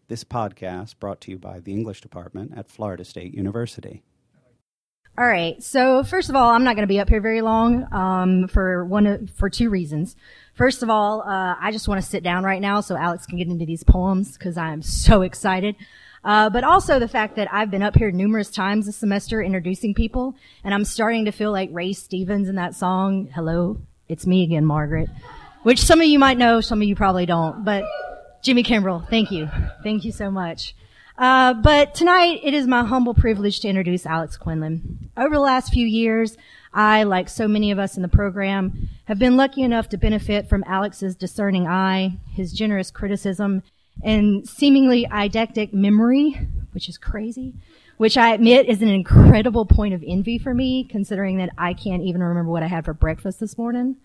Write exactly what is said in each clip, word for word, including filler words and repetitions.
This podcast brought to you by the English Department at Florida State University. All right. So first of all, I'm not going to be up here very long um, for one for two reasons. First of all, uh, I just want to sit down right now so Alex can get into these poems because I am so excited. Uh, but also the fact that I've been up here numerous times this semester introducing people, and I'm starting to feel like Ray Stevens in that song, "Hello, it's me again, Margaret," which some of you might know, some of you probably don't. But Jimmy Kimbrell, thank you. Thank you so much. Uh, but tonight, it is my humble privilege to introduce Alex Quinlan. Over the last few years, I, like so many of us in the program, have been lucky enough to benefit from Alex's discerning eye, his generous criticism, and seemingly eidetic memory, which is crazy, which I admit is an incredible point of envy for me, considering that I can't even remember what I had for breakfast this morning.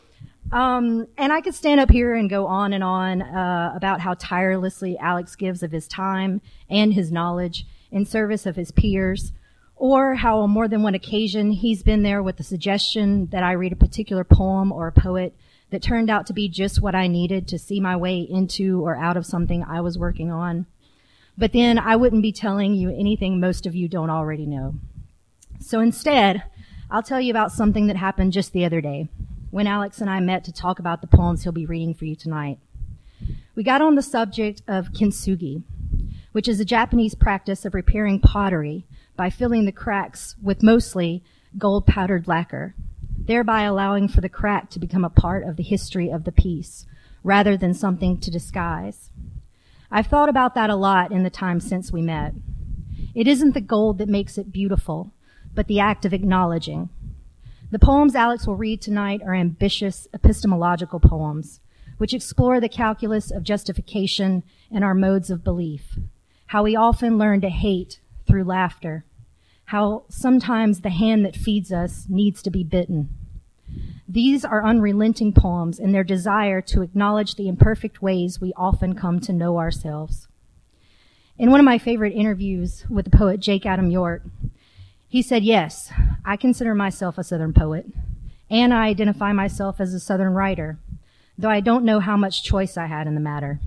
Um, and I could stand up here and go on and on uh, about how tirelessly Alex gives of his time and his knowledge in service of his peers, or how on more than one occasion he's been there with the suggestion that I read a particular poem or a poet that turned out to be just what I needed to see my way into or out of something I was working on. But then I wouldn't be telling you anything most of you don't already know. So instead, I'll tell you about something that happened just the other day, when Alex and I met to talk about the poems he'll be reading for you tonight. We got on the subject of kintsugi, which is a Japanese practice of repairing pottery by filling the cracks with mostly gold-powdered lacquer, thereby allowing for the crack to become a part of the history of the piece, rather than something to disguise. I've thought about that a lot in the time since we met. It isn't the gold that makes it beautiful, but the act of acknowledging. The poems Alex will read tonight are ambitious epistemological poems, which explore the calculus of justification and our modes of belief, how we often learn to hate through laughter, how sometimes the hand that feeds us needs to be bitten. These are unrelenting poems in their desire to acknowledge the imperfect ways we often come to know ourselves. In one of my favorite interviews with the poet Jake Adam York, he said, "Yes, I consider myself a Southern poet, and I identify myself as a Southern writer, though I don't know how much choice I had in the matter."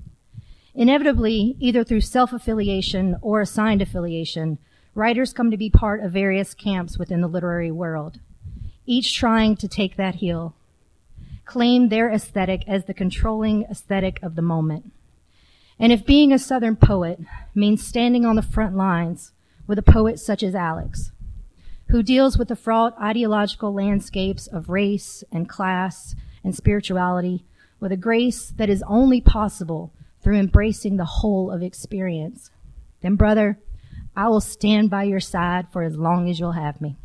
Inevitably, either through self-affiliation or assigned affiliation, writers come to be part of various camps within the literary world, each trying to take that heel, claim their aesthetic as the controlling aesthetic of the moment. And if being a Southern poet means standing on the front lines with a poet such as Alex, who deals with the fraught ideological landscapes of race and class and spirituality with a grace that is only possible through embracing the whole of experience, then, brother, I will stand by your side for as long as you'll have me.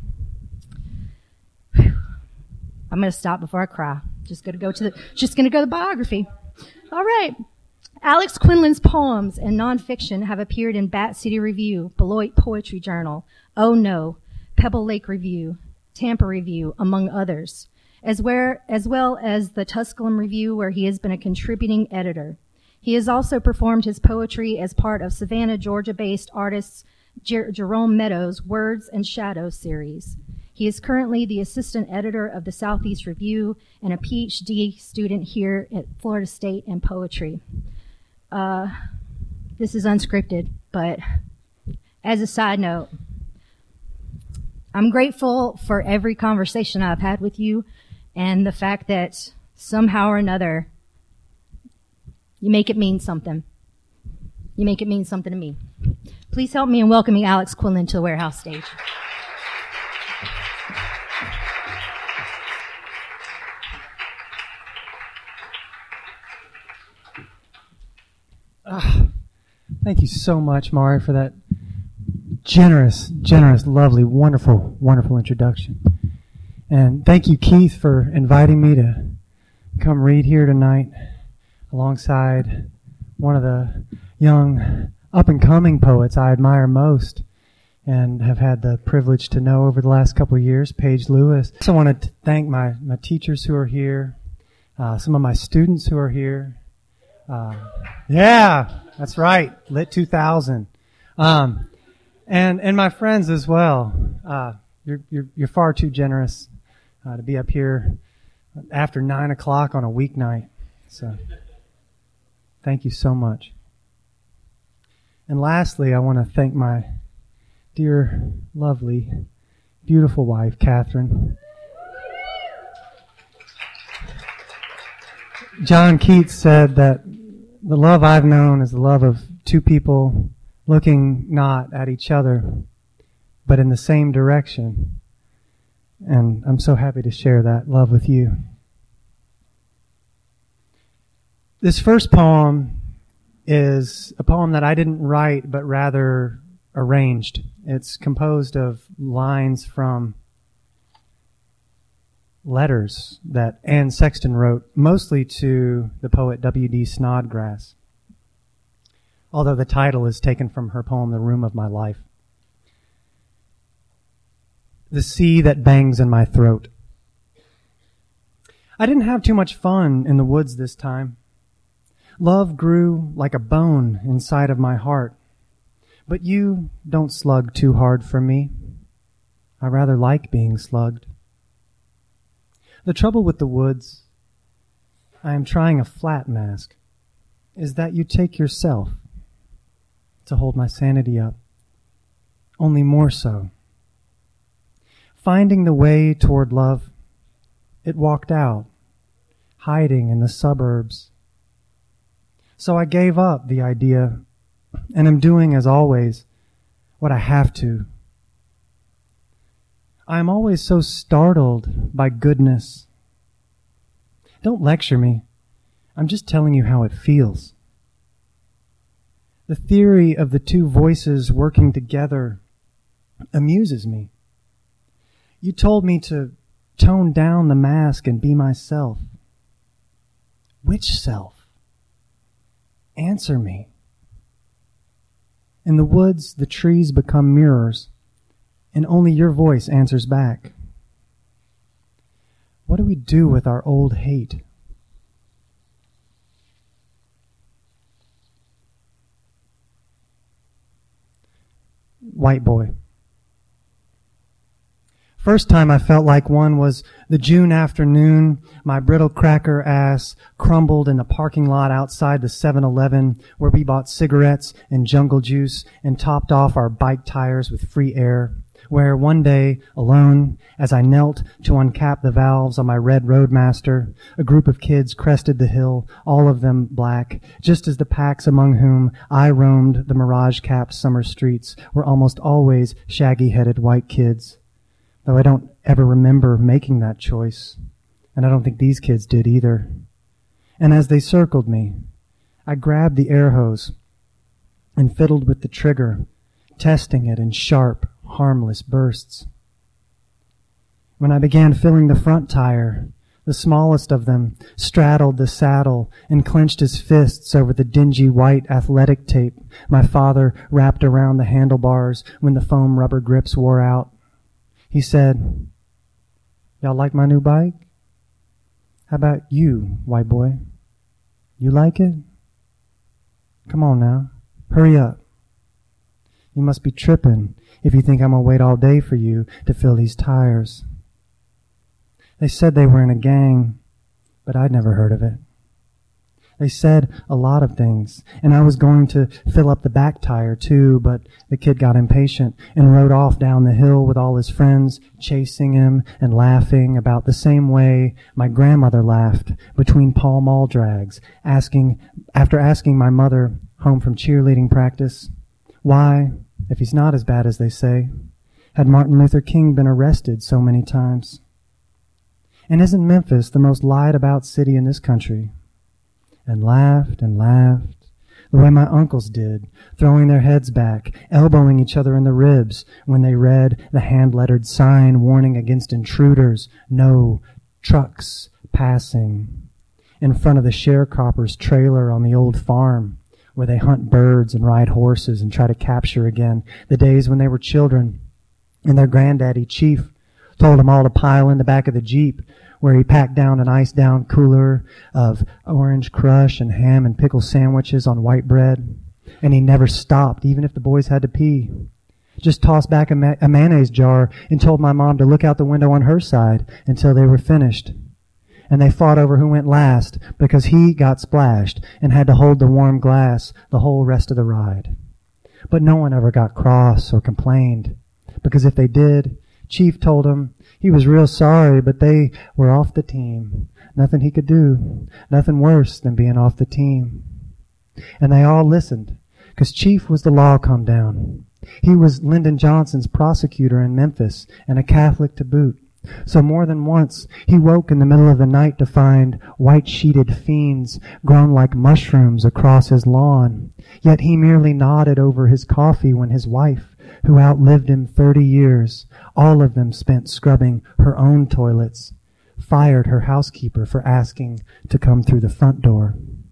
Whew. I'm going to stop before I cry. Just going to go to the, just going to go to the biography. All right. Alex Quinlan's poems and nonfiction have appeared in Bat City Review, Beloit Poetry Journal, Oh No, Pebble Lake Review, Tampa Review, among others, as, where, as well as the Tusculum Review, where he has been a contributing editor. He has also performed his poetry as part of Savannah, Georgia-based artist Jer- Jerome Meadows' Words and Shadows series. He is currently the assistant editor of the Southeast Review and a P H D student here at Florida State in poetry. Uh, this is unscripted, but as a side note, I'm grateful for every conversation I've had with you and the fact that somehow or another you make it mean something. You make it mean something to me. Please help me in welcoming Alex Quinlan to the Warehouse stage. Oh, thank you so much, Mari, for that generous, generous, lovely, wonderful, wonderful introduction. And thank you, Keith, for inviting me to come read here tonight alongside one of the young up-and-coming poets I admire most and have had the privilege to know over the last couple of years, Paige Lewis. I also want to thank my, my teachers who are here, uh, some of my students who are here. Uh, yeah, that's right, Lit two thousand. Um, and and my friends as well. Uh, you're you're you're far too generous uh, to be up here after nine o'clock on a weeknight. So, thank you so much. And lastly, I want to thank my dear, lovely, beautiful wife, Catherine. John Keats said that the love I've known is the love of two people looking not at each other, but in the same direction. And I'm so happy to share that love with you. This first poem is a poem that I didn't write, but rather arranged. It's composed of lines from letters that Anne Sexton wrote, mostly to the poet W D Snodgrass, although the title is taken from her poem, The Room of My Life. The sea that bangs in my throat. I didn't have too much fun in the woods this time. Love grew like a bone inside of my heart. But you don't slug too hard for me. I rather like being slugged. The trouble with the woods, I am trying a flat mask, is that you take yourself to hold my sanity up. Only more so. Finding the way toward love, it walked out, hiding in the suburbs. So I gave up the idea and am doing, as always, what I have to. I am always so startled by goodness. Don't lecture me. I'm just telling you how it feels. The theory of the two voices working together amuses me. You told me to tone down the mask and be myself. Which self? Answer me. In the woods, the trees become mirrors, and only your voice answers back. What do we do with our old hate? White boy. First time I felt like one was the June afternoon. My brittle cracker ass crumbled in the parking lot outside the seven eleven where we bought cigarettes and jungle juice and topped off our bike tires with free air. Where one day, alone, as I knelt to uncap the valves on my red Roadmaster, a group of kids crested the hill, all of them black, just as the packs among whom I roamed the mirage-capped summer streets were almost always shaggy-headed white kids. Though I don't ever remember making that choice, and I don't think these kids did either. And as they circled me, I grabbed the air hose and fiddled with the trigger, testing it in sharp, harmless bursts. When I began filling the front tire, the smallest of them straddled the saddle and clenched his fists over the dingy white athletic tape my father wrapped around the handlebars when the foam rubber grips wore out. He said, "Y'all like my new bike? How about you, white boy? You like it? Come on now, hurry up. You must be tripping if you think I'm going to wait all day for you to fill these tires." They said they were in a gang, but I'd never heard of it. They said a lot of things, and I was going to fill up the back tire too, but the kid got impatient and rode off down the hill with all his friends, chasing him and laughing about the same way my grandmother laughed between Pall Mall drags, asking, after asking my mother home from cheerleading practice, why, if he's not as bad as they say, had Martin Luther King been arrested so many times? And isn't Memphis the most lied about city in this country? And laughed and laughed, the way my uncles did, throwing their heads back, elbowing each other in the ribs when they read the hand-lettered sign warning against intruders, no trucks passing, in front of the sharecropper's trailer on the old farm, where they hunt birds and ride horses and try to capture again the days when they were children, and their granddaddy, Chief, told them all to pile in the back of the Jeep, where he packed down an ice-down cooler of orange crush and ham and pickle sandwiches on white bread. And he never stopped, even if the boys had to pee. Just tossed back a, ma- a mayonnaise jar and told my mom to look out the window on her side until they were finished. And they fought over who went last because he got splashed and had to hold the warm glass the whole rest of the ride. But no one ever got cross or complained, because if they did, Chief told him he was real sorry, but they were off the team. Nothing he could do, nothing worse than being off the team. And they all listened, because Chief was the law come down. He was Lyndon Johnson's prosecutor in Memphis, and a Catholic to boot. So more than once, he woke in the middle of the night to find white-sheeted fiends grown like mushrooms across his lawn. Yet he merely nodded over his coffee when his wife, who outlived him thirty years, all of them spent scrubbing her own toilets, fired her housekeeper for asking to come through the front door.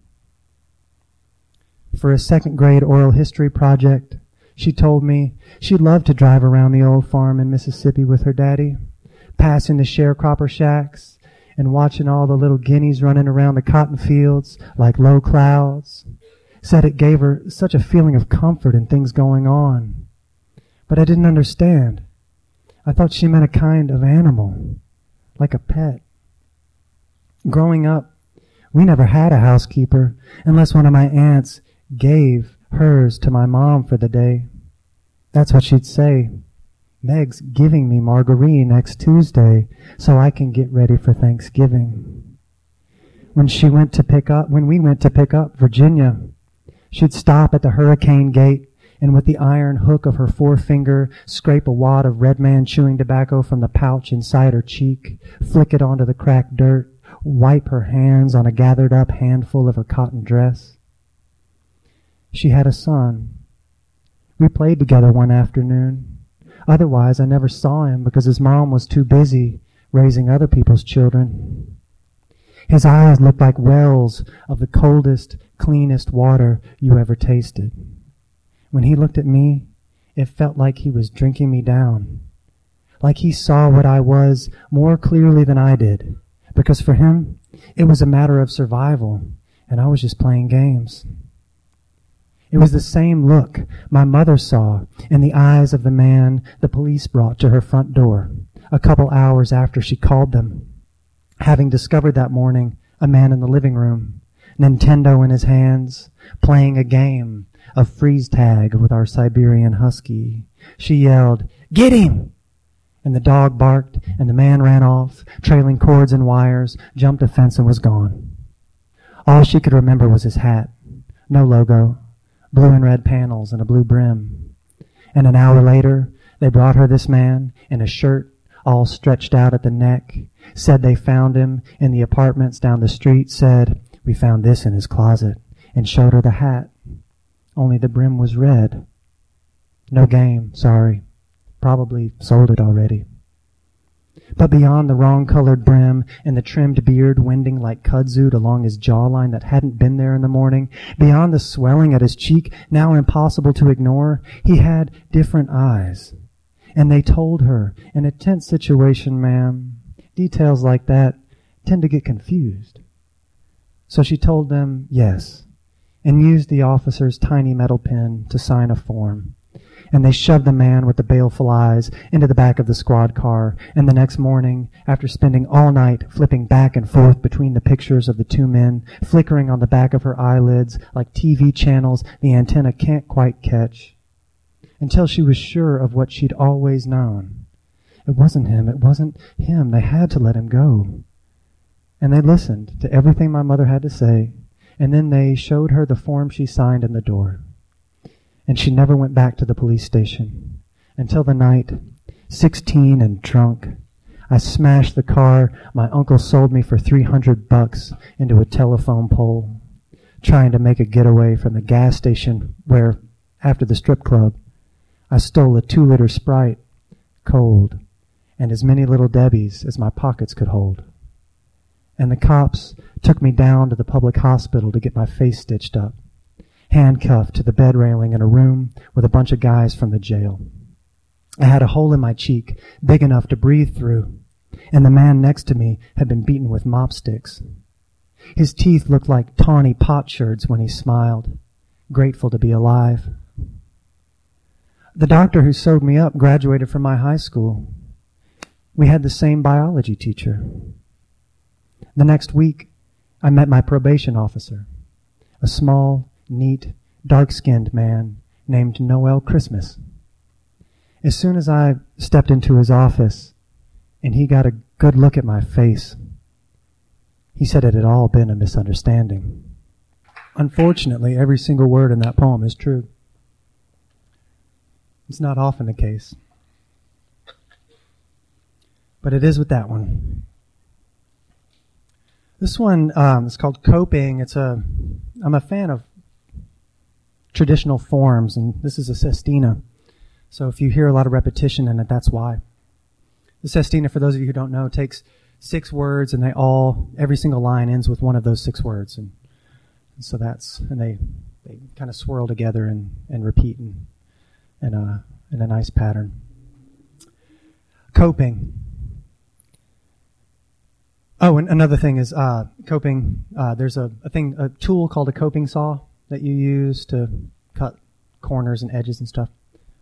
For a second-grade oral history project, she told me she'd love to drive around the old farm in Mississippi with her daddy, passing the sharecropper shacks and watching all the little guineas running around the cotton fields like low clouds. Said it gave her such a feeling of comfort and things going on. But I didn't understand. I thought she meant a kind of animal, like a pet. Growing up, we never had a housekeeper unless one of my aunts gave hers to my mom for the day. That's what she'd say. Meg's giving me Marguerite next Tuesday so I can get ready for Thanksgiving. When she went to pick up, when we went to pick up Virginia, she'd stop at the hurricane gate and with the iron hook of her forefinger scrape a wad of Red Man chewing tobacco from the pouch inside her cheek, flick it onto the cracked dirt, wipe her hands on a gathered up handful of her cotton dress. She had a son. We played together one afternoon. Otherwise, I never saw him because his mom was too busy raising other people's children. His eyes looked like wells of the coldest, cleanest water you ever tasted. When he looked at me, it felt like he was drinking me down, like he saw what I was more clearly than I did, because for him, it was a matter of survival, and I was just playing games. It was the same look my mother saw in the eyes of the man the police brought to her front door a couple hours after she called them, having discovered that morning a man in the living room, Nintendo in his hands, playing a game of freeze tag with our Siberian husky. She yelled, "Get him!" And the dog barked, and the man ran off, trailing cords and wires, jumped a fence and was gone. All she could remember was his hat. No logo. Blue and red panels and a blue brim. And an hour later, they brought her this man in a shirt all stretched out at the neck, said they found him in the apartments down the street, said, "We found this in his closet," and showed her the hat. Only the brim was red. No game, sorry. Probably sold it already. But beyond the wrong-colored brim and the trimmed beard winding like kudzu along his jawline that hadn't been there in the morning, beyond the swelling at his cheek, now impossible to ignore, he had different eyes. And they told her, in a tense situation, ma'am, details like that tend to get confused. So she told them yes, and used the officer's tiny metal pen to sign a form. And they shoved the man with the baleful eyes into the back of the squad car, and the next morning, after spending all night flipping back and forth between the pictures of the two men, flickering on the back of her eyelids like T V channels the antenna can't quite catch, until she was sure of what she'd always known. It wasn't him, it wasn't him, they had to let him go. And they listened to everything my mother had to say, and then they showed her the form she signed in the door. And she never went back to the police station until the night, sixteen and drunk, I smashed the car my uncle sold me for three hundred bucks into a telephone pole, trying to make a getaway from the gas station where, after the strip club, I stole a two-liter Sprite, cold, and as many little Debbies as my pockets could hold. And the cops took me down to the public hospital to get my face stitched up, handcuffed to the bed railing in a room with a bunch of guys from the jail. I had a hole in my cheek big enough to breathe through, and the man next to me had been beaten with mop sticks. His teeth looked like tawny potsherds when he smiled, grateful to be alive. The doctor who sewed me up graduated from my high school. We had the same biology teacher. The next week, I met my probation officer, a small, neat, dark-skinned man named Noel Christmas. As soon as I stepped into his office and he got a good look at my face, he said it had all been a misunderstanding. Unfortunately, every single word in that poem is true. It's not often the case, but it is with that one. This one um, is called Coping. It's a, I'm a fan of traditional forms, and this is a sestina. So if you hear a lot of repetition in it, that's why. The sestina, for those of you who don't know, takes six words, and they all, every single line ends with one of those six words. And, and so that's, and they, they kind of swirl together and, and repeat in, in, a, in a nice pattern. Coping. Oh, and another thing is uh, coping. Uh, there's a, a thing, a tool called a coping saw that you use to cut corners and edges and stuff.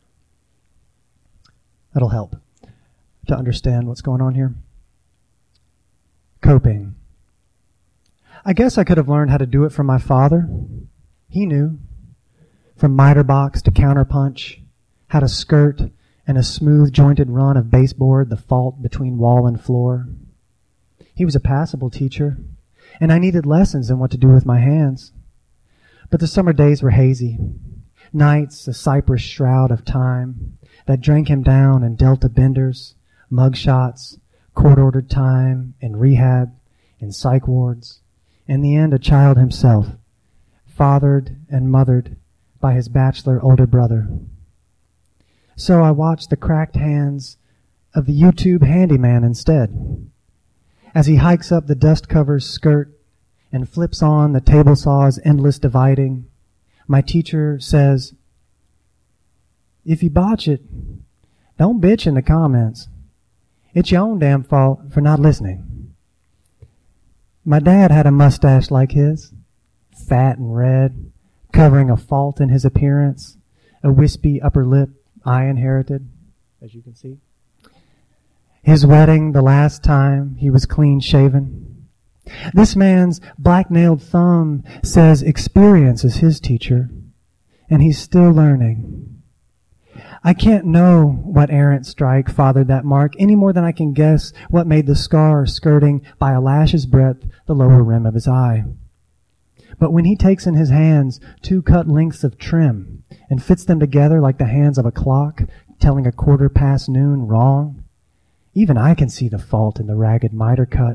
That'll help to understand what's going on here. Coping. I guess I could have learned how to do it from my father. He knew. From miter box to counterpunch, how to skirt and a smooth jointed run of baseboard, the fault between wall and floor. He was a passable teacher, and I needed lessons in what to do with my hands. But the summer days were hazy, nights a cypress shroud of time that drank him down in Delta benders, mug shots, court-ordered time, in rehab, in psych wards. In the end, a child himself, fathered and mothered by his bachelor older brother. So I watched the cracked hands of the YouTube handyman instead, as he hikes up the dust-cover's skirt and flips on the table saw's endless dividing. My teacher says, if you botch it, don't bitch in the comments. It's your own damn fault for not listening. My dad had a mustache like his, fat and red, covering a fault in his appearance, a wispy upper lip I inherited, as you can see. His wedding, the last time he was clean-shaven. This man's black-nailed thumb says experience is his teacher, and he's still learning. I can't know what errant strike fathered that mark any more than I can guess what made the scar skirting by a lash's breadth the lower rim of his eye. But when he takes in his hands two cut lengths of trim and fits them together like the hands of a clock telling a quarter past noon wrong, even I can see the fault in the ragged miter cut.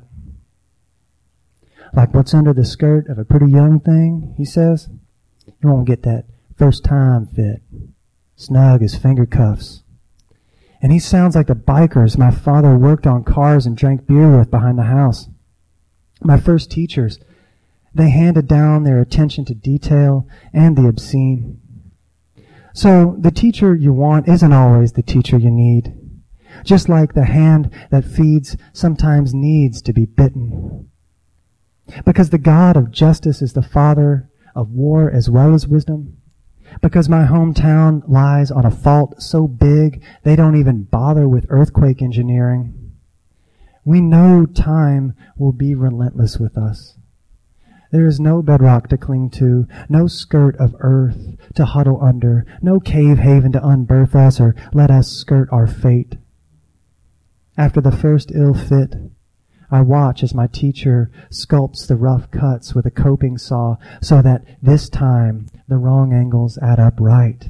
Like what's under the skirt of a pretty young thing, he says, you won't get that first time fit. Snug as finger cuffs. And he sounds like the bikers my father worked on cars and drank beer with behind the house. My first teachers, they handed down their attention to detail and the obscene. So the teacher you want isn't always the teacher you need. Just like the hand that feeds sometimes needs to be bitten. Because the God of justice is the father of war as well as wisdom. Because my hometown lies on a fault so big they don't even bother with earthquake engineering. We know time will be relentless with us. There is no bedrock to cling to, no skirt of earth to huddle under, no cave haven to unbirth us or let us skirt our fate. After the first ill fit, I watch as my teacher sculpts the rough cuts with a coping saw so that this time the wrong angles add up right.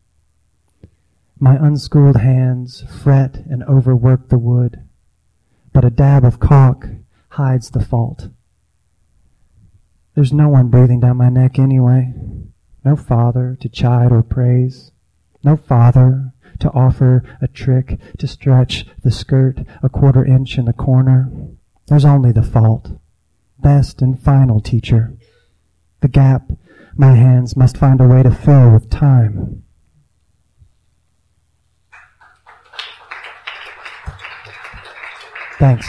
My unschooled hands fret and overwork the wood, but a dab of caulk hides the fault. There's no one breathing down my neck anyway. No father to chide or praise. No father to offer a trick to stretch the skirt a quarter inch in the corner. There's only the fault. Best and final teacher. The gap my hands must find a way to fill with time. Thanks.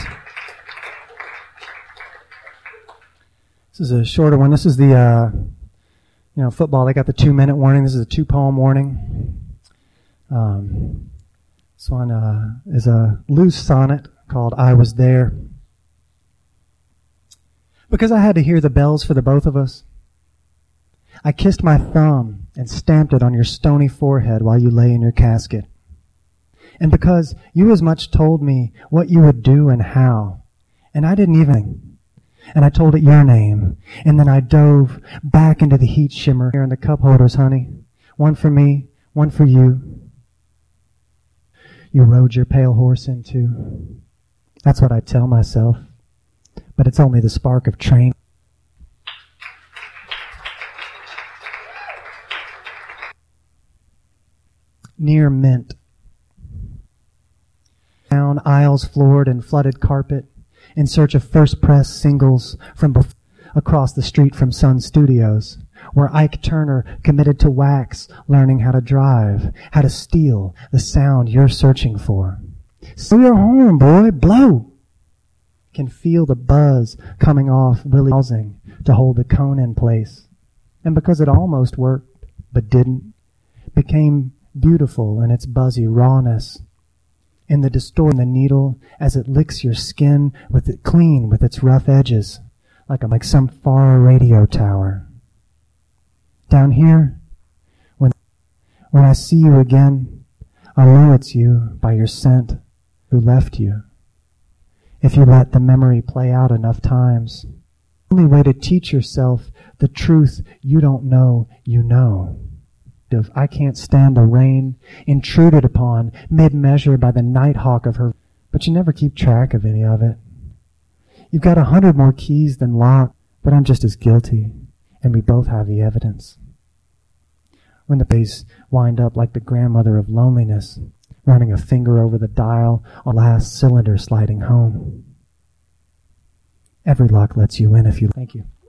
This is a shorter one. This is the, uh, you know, football. They got the two-minute warning. This is a two-poem warning. Um, this one uh, is a loose sonnet called I Was There. Because I had to hear the bells for the both of us, I kissed my thumb and stamped it on your stony forehead while you lay in your casket. And because you as much told me what you would do and how, and I didn't even, and I told it your name, and then I dove back into the heat shimmer here in the cup holders, honey. One for me, one for you. You rode your pale horse into. That's what I tell myself, but it's only the spark of train. Near mint. Down aisles floored and flooded carpet, in search of first press singles from bef- across the street from Sun Studios, where Ike Turner committed to wax, learning how to drive, how to steal the sound you're searching for. Blow your horn, boy, blow! Can feel the buzz coming off Willie housing to hold the cone in place. And because it almost worked, but didn't, became beautiful in its buzzy rawness. In the distortion the needle as it licks your skin with it clean with its rough edges, like a, like some far radio tower. Down here, when when I see you again, I'll know it's you by your scent who left you. If you let the memory play out enough times, the only way to teach yourself the truth you don't know you know. Of I can't stand the rain, intruded upon mid-measure by the nighthawk of her, but you never keep track of any of it. You've got a hundred more keys than lock, but I'm just as guilty, and we both have the evidence. When the days wind up like the grandmother of loneliness, running a finger over the dial on last cylinder sliding home. Every lock lets you in if you... Thank you.